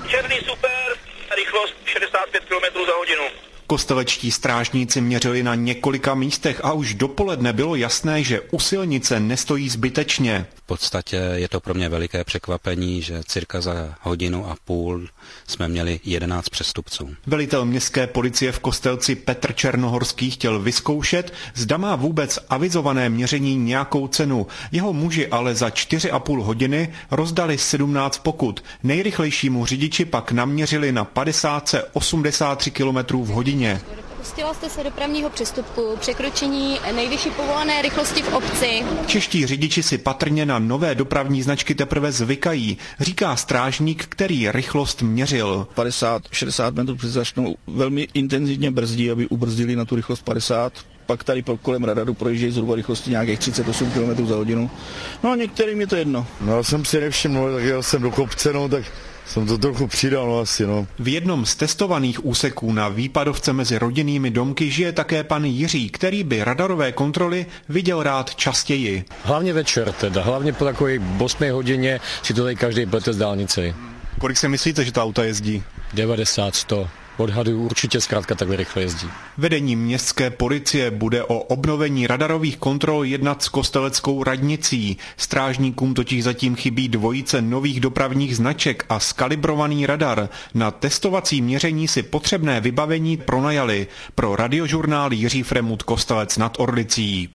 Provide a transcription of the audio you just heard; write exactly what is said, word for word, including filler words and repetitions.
Černý super, rychlost šedesát pět kilometrů za hodinu. Kostelečtí strážníci měřili na několika místech a už dopoledne bylo jasné, že u silnice nestojí zbytečně. V podstatě je to pro mě veliké překvapení, že cirka za hodinu a půl jsme měli jedenáct přestupců. Velitel městské policie v Kostelci Petr Černohorský chtěl vyzkoušet, zda má vůbec avizované měření nějakou cenu. Jeho muži ale za čtyři a půl hodiny rozdali sedmnáct pokut. Nejrychlejšímu řidiči pak naměřili na padesát osmdesát tři kilometrů v hodině. Pustila jste se dopravního přestupku, překročení nejvyšší povolené rychlosti v obci. Čeští řidiči si patrně na nové dopravní značky teprve zvykají, říká strážník, který rychlost měřil. padesát šedesát metrů před začnou velmi intenzivně brzdí, aby ubrzdili na tu rychlost padesát. Pak tady kolem radaru projíždějí zhruba rychlosti nějakých třicet osm kilometrů za hodinu. No a některým je to jedno. No já jsem si nevšiml, tak jel jsem do kopce, no tak jsem to trochu přidal, no asi, no. V jednom z testovaných úseků na výpadovce mezi rodinnými domky žije také pan Jiří, který by radarové kontroly viděl rád častěji. Hlavně večer teda, hlavně po takové osmé hodině si to tady každý plete z dálnice. Kolik si myslíte, že ta auta jezdí? devadesát, sto. Odhaduju, určitě zkrátka takhle rychle jezdí. Vedení městské policie bude o obnovení radarových kontrol jednat s Kosteleckou radnicí. Strážníkům totiž zatím chybí dvojice nových dopravních značek a skalibrovaný radar. Na testovací měření si potřebné vybavení pronajali. Pro Radiožurnál Jiří Fremut, Kostelec nad Orlicí.